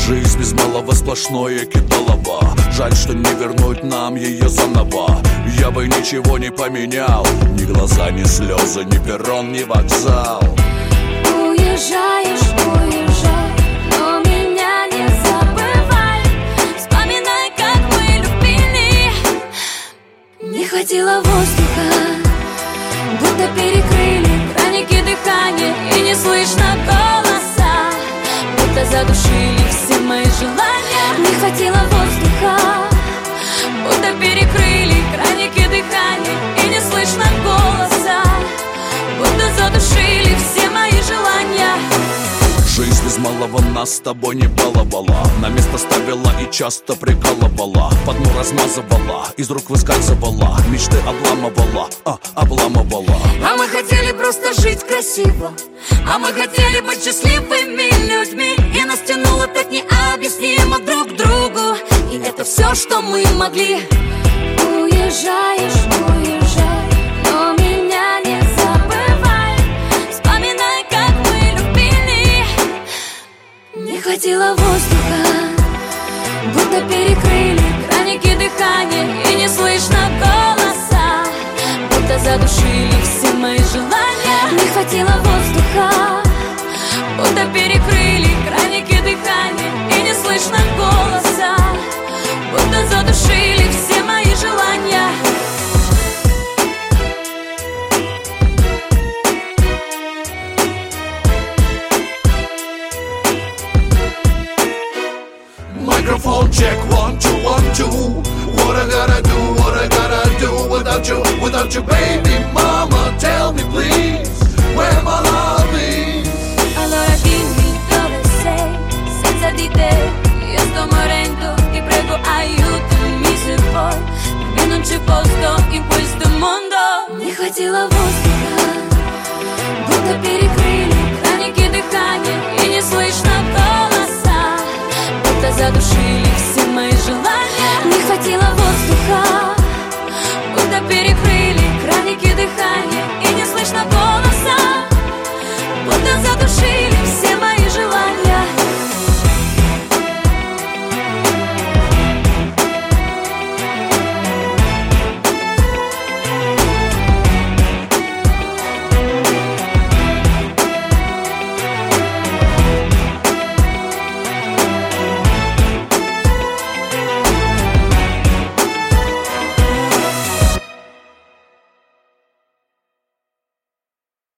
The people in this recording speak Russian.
Жизнь без малого сплошное кидалово. Жаль, что не вернуть нам ее заново. Я бы ничего не поменял. Ни глаза, ни слезы, ни перрон, ни вокзал. Уезжаешь, уезжай, но меня не забывай. Вспоминай, как мы любили. Не хватило воздуха, будто перекрыли краники дыхания, и не слышно голоса, будто задушили все мои желания. Не хватило воздуха, будто перекрыли краники дыхания, и не слышно голоса, будто задушили все мои желания. Жизнь без малого нас с тобой не баловала. На место ставила и часто прикалывала. По дну размазывала, из рук выскальзывала. Мечты обламывала, обламывала. А мы хотели просто жить красиво, а мы хотели быть счастливыми людьми, и нас тянуло так необъяснимо друг к другу. И это все, что мы могли. Уезжаешь, уезжай, но меня не забывай. Вспоминай, как мы любили. Не хватило воздуха, будто перекрыли краники дыхания, и не слышно голоса, будто задушили все мои желания. Не хватило воздуха, будто перекрыли краники дыхания, и не слышно голоса, будто задушили все мои желания. Microphone check, 1, 2, 1, 2. What I gotta do, what I gotta do without you, baby mama, tell me please.